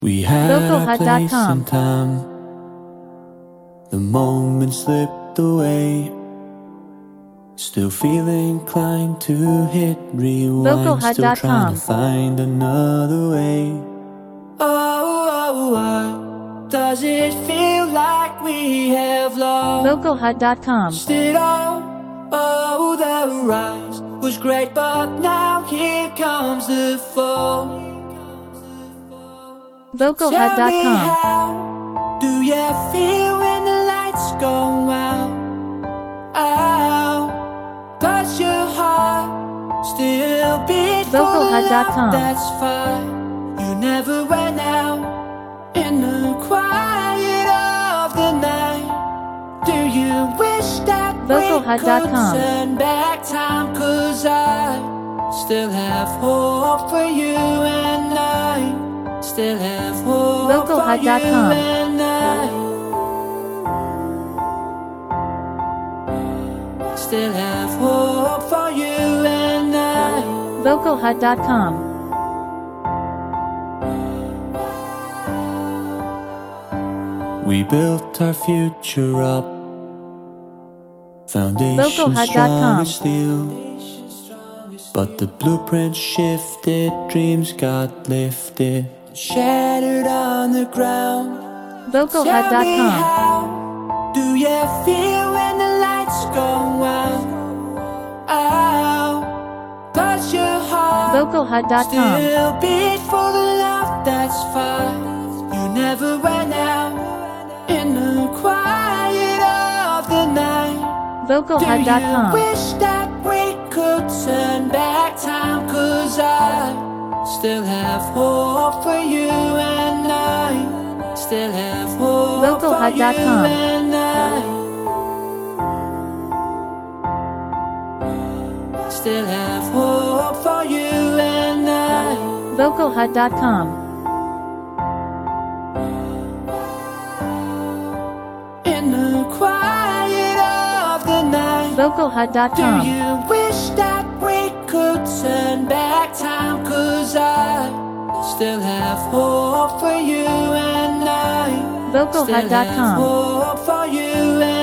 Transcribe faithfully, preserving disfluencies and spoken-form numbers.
We had our Vocalhut dot place com. and time. The moment slipped away. Still feeling inclined to hit rewind. Vocalhut Still dot trying com. to find another way. Oh, oh, why does it feel like we have lost Vocalhut dot com. it all? Oh, the rise was great, but now here comes the fall. Vocalhut dot Tell me, com. how do you feel when the lights go out? Out, does your heart still beat for the Vocalhut dot love com. that's fine? You never went out in the quiet of the night. Do you wish that we Vocalhut dot could com. turn back time? 'Cause I still have hope for you, and I still have hope for Vocalhut you, dot com. and I still have hope for you, and I Vocalhut dot com. We built our future up, foundation Vocalhut dot strong com. as steel. But the blueprint shifted, dreams got lifted, shattered on the ground. Vocalhut dot Tell me, com. how do you feel when the lights go out? Out, does your heart Vocalhut dot com. still beat for the love that's fine? You never went out in the quiet of the night. Vocalhut dot Do you com. wish that we could turn back time? 'Cause I still have hope for you, and I still have hope for Vocalhut you, dot com. and I still have hope for you, and I Vocalhut dot com. in the quiet of the night. Vocalhut dot Do com. you wish that we could turn back time? 'Cause I still have hope for you, and I Vocalhut still dot have com. hope for you, and